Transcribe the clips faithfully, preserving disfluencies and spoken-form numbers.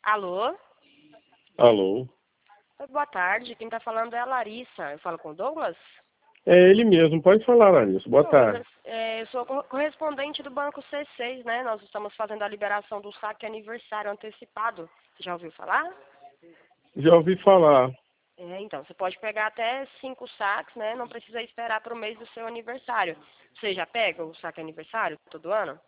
Alô? Alô? Oi, boa tarde. Quem está falando é a Larissa. Eu falo com o Douglas? É ele mesmo. Pode falar, Larissa. Boa Douglas, tarde. é, eu sou co- correspondente do Banco C seis, né? Nós estamos fazendo a liberação do saque aniversário antecipado. Você já ouviu falar? Já ouvi falar. É, então, você pode pegar até cinco saques, né? Não precisa esperar para o mês do seu aniversário. Você já pega o saque aniversário todo ano?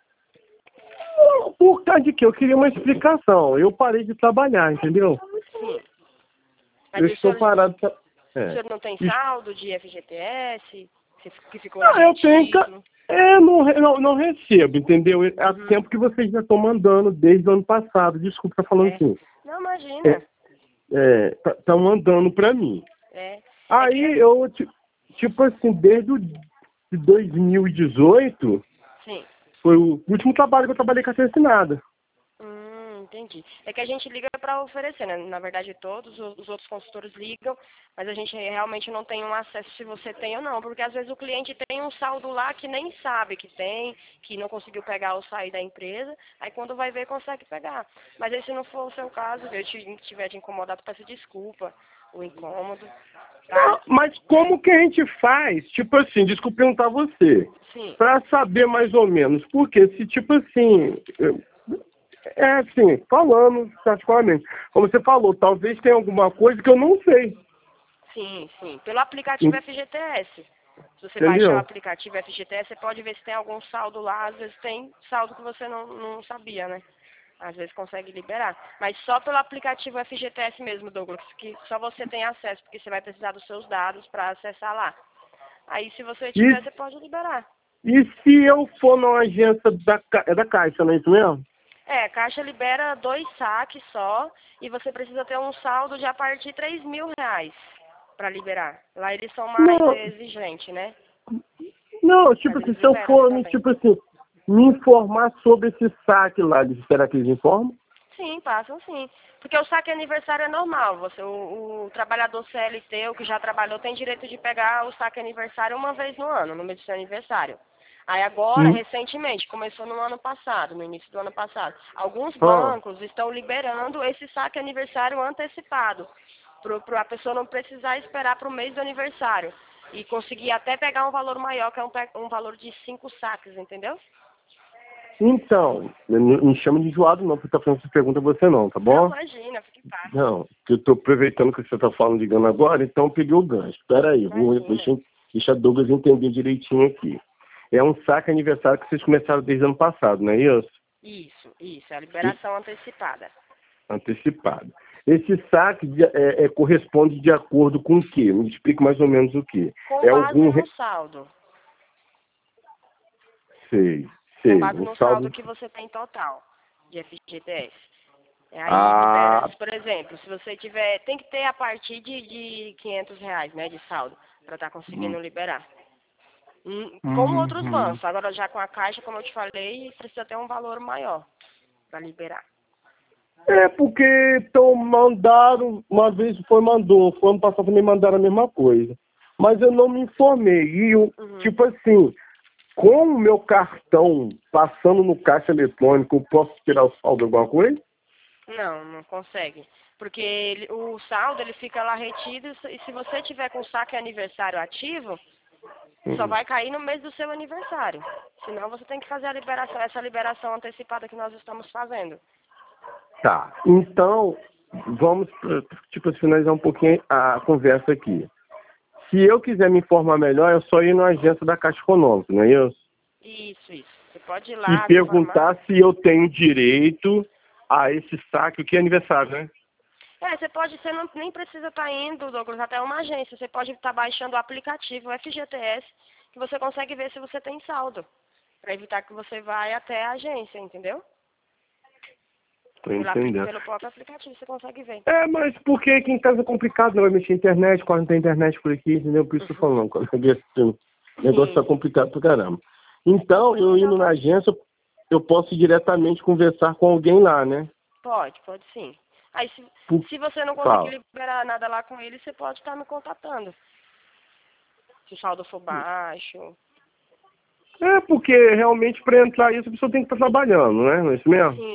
Por causa de quê? Eu queria uma explicação. Eu parei de trabalhar, entendeu? Sim. Mas Eu o estou senhor, parado. Pra... o É. senhor não tem Isso- saldo de F G T S? Que que ficou lá Ah, eu tenho. ca- retido? É, não, re- não, não recebo, entendeu? Há Uhum. tempo que vocês já estão mandando desde o ano passado. Desculpa estar falando É. assim. Não, imagina. Estão mandando para mim. É. É que, Aí eu, ti- tipo assim, desde o de dois mil e dezoito, sim. foi o último trabalho que eu trabalhei com carteira assinada. Hum, entendi. É que a gente liga para oferecer, né? Na verdade, todos os os outros consultores ligam, mas a gente realmente não tem um acesso se você tem ou não, porque às vezes o cliente tem um saldo lá que nem sabe que tem, que não conseguiu pegar ou sair da empresa, aí quando vai ver consegue pegar. Mas aí se não for o seu caso, eu te, tiver te incomodado, peço desculpa, o incômodo, tá? Ah, mas como que a gente faz? Tipo assim, desculpa perguntar a você. Sim. Pra saber mais ou menos. Porque se, tipo assim, eu- é assim, falando particularmente, como você falou, talvez tenha alguma coisa que eu não sei. Sim, sim. Pelo aplicativo F G T S. Se você baixar o Entendeu? aplicativo F G T S, você pode ver se tem algum saldo lá. Às vezes tem saldo que você não, não sabia, né? Às vezes consegue liberar. Mas só pelo aplicativo F G T S mesmo, Douglas, que só você tem acesso, porque você vai precisar dos seus dados para acessar lá. Aí, se você E, tiver, você pode liberar. e se eu for numa agência da, Ca- é da Caixa, não é isso mesmo? É, a Caixa libera dois saques só e você precisa ter um saldo de a partir de três mil reais para liberar. Lá eles são mais Não, exigentes, né? não, Mas tipo assim, eles se eu liberam for, também. tipo assim, me informar sobre esse saque lá, será que eles informam? Sim, passam sim. Porque o saque aniversário é normal. Você, o, o trabalhador C L T, o que já trabalhou, tem direito de pegar o saque aniversário uma vez no ano, no mês do seu aniversário. Aí agora, Hum. recentemente, começou no ano passado, no início do ano passado, alguns Ah. bancos estão liberando esse saque aniversário antecipado, para a pessoa não precisar esperar para o mês do aniversário. E conseguir até pegar um valor maior, que é um, pe- um valor de cinco saques, entendeu? Então, não me chama de enjoado não, porque tá fazendo essa pergunta a você não, tá Não, bom? imagina, fique em paz. Não, que eu tô aproveitando que você tá falando de Gana agora, então eu peguei o gancho. Espera aí, vou Imagina. deixa, deixa a Douglas entender direitinho aqui. É um saque aniversário que vocês começaram desde o ano passado, não é isso? Isso, isso, é a liberação antecipada. Antecipado. Esse saque de- é, é, corresponde de acordo com o quê? Me explica mais ou menos o quê. Com É base algum... no Re... saldo. Sei, Com sei, base um no saldo saldo... que você tem total de F G T S. Aí libera, Ah, por exemplo, se você tiver, tem que ter a partir de, de quinhentos reais, né, de saldo, para estar hum, conseguindo liberar. Hum, Como outros uhum. bancos, agora já com a Caixa, como eu te falei, precisa ter um valor maior para liberar. É porque então mandaram, uma vez foi mandou, foi ano passado também mandaram a mesma coisa. Mas eu não me informei. E eu, Uhum. tipo assim, com o meu cartão passando no caixa eletrônico, eu posso tirar o saldo de alguma coisa? Não, não consegue. Porque ele- o saldo ele fica lá retido e se você tiver com o saque aniversário ativo, só Uhum. vai cair no mês do seu aniversário. Senão você tem que fazer a liberação, essa liberação antecipada que nós estamos fazendo. Tá. Então, vamos, eh, tipo, finalizar um pouquinho a conversa aqui. Se eu quiser me informar melhor, é só ir na agência da Caixa Econômica, não é isso? Isso, isso. Você pode ir E lá se informar. perguntar se eu tenho direito a esse saque, o que é aniversário, né? É, você pode, você não, nem precisa estar indo, Douglas, até uma agência. Você pode estar baixando o aplicativo F G T S, que você consegue ver se você tem saldo. Para evitar que você vá até a agência, entendeu? Tô Pelo, apli- entendendo. pelo próprio aplicativo você consegue ver. É, mas porque aqui em casa é complicado, não vai mexer na internet, quase não tem internet por aqui, entendeu? Por isso que eu tô Uhum. falando, quando o negócio tá Sim. complicado pra caramba. Então, eu Não, indo na pode, agência, eu posso diretamente conversar com alguém lá, né? pode, pode sim. Aí se, Por... se você não conseguir Fala. liberar nada lá com ele, você pode estar me contatando. Se o saldo for baixo. É, porque realmente para entrar isso a pessoa tem que estar trabalhando, né? Não é isso mesmo? Sim,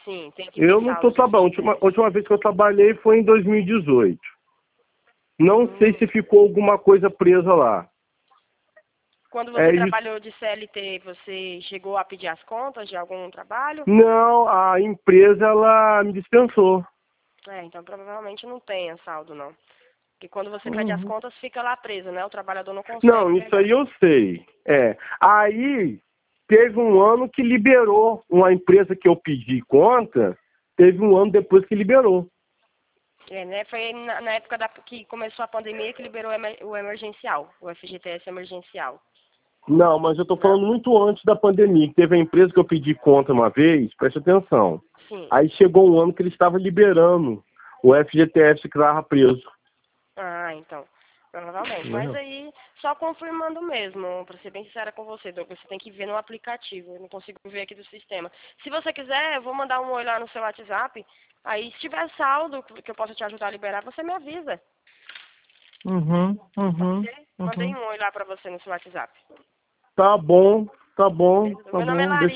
Sim, tem que Eu ver não saldo. estou trabalhando. A última, a última vez que eu trabalhei foi em dois mil e dezoito. Não Hum. sei se ficou alguma coisa presa lá. Quando você É isso. trabalhou de C L T, você chegou a pedir as contas de algum trabalho? Não, a empresa ela me dispensou. É, então provavelmente não tenha saldo, não. Porque quando você pede as Uhum. contas, fica lá preso, né? O trabalhador não consegue Não, isso pegar. aí eu sei. É. Aí teve um ano que liberou uma empresa que eu pedi conta, teve um ano depois que liberou. É, né? Foi na, na época da, que começou a pandemia que liberou o emer- o emergencial, o F G T S emergencial. Não, mas eu estou Não? falando muito antes da pandemia. Teve a empresa que eu pedi conta uma vez, preste atenção. Sim. Aí chegou um ano que ele estava liberando o F G T S que estava preso. Ah, então. Provavelmente. Mas Não. aí, só confirmando mesmo, pra ser bem sincera com você, Douglas, você tem que ver no aplicativo. Eu não consigo ver aqui do sistema. Se você quiser, eu vou mandar um oi lá no seu WhatsApp. Aí, se tiver saldo que eu possa te ajudar a liberar, você me avisa. Uhum, uhum, Mandei uhum. um oi lá pra você no seu WhatsApp. Tá bom, tá bom, Beleza? tá Meu nome é bom. Larissa. Deixa